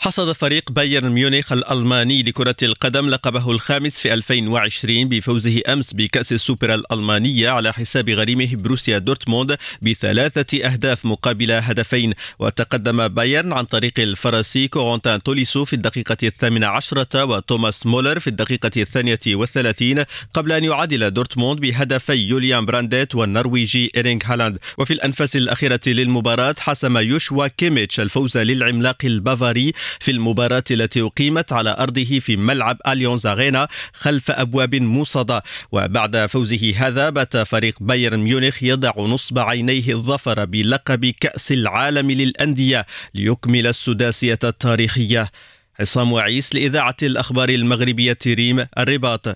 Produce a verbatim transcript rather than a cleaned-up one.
حصد فريق بايرن ميونخ الألماني لكرة القدم لقبه الخامس في ألفين وعشرين بفوزه أمس بكأس السوبر الألمانية على حساب غريمه بروسيا دورتموند بثلاثة أهداف مقابل هدفين. وتقدم بايرن عن طريق الفرنسي كورنتان توليسو في الدقيقة الثامنة عشرة وتوماس مولر في الدقيقة الثانية والثلاثين، قبل أن يعادل دورتموند بهدفي يوليان برانديت والنرويجي إيرينغ هالاند. وفي الأنفاس الأخيرة للمباراة حسم يوشوا كيميتش الفوز للعملاق البافاري في المباراة التي أقيمت على أرضه في ملعب أليونز أرينا خلف أبواب موصدة. وبعد فوزه هذا بات فريق بايرن ميونخ يضع نصب عينيه الظفر بلقب كأس العالم للأندية ليكمل السداسية التاريخية. عصام وعيس لإذاعة الأخبار المغربية ريم الرباط.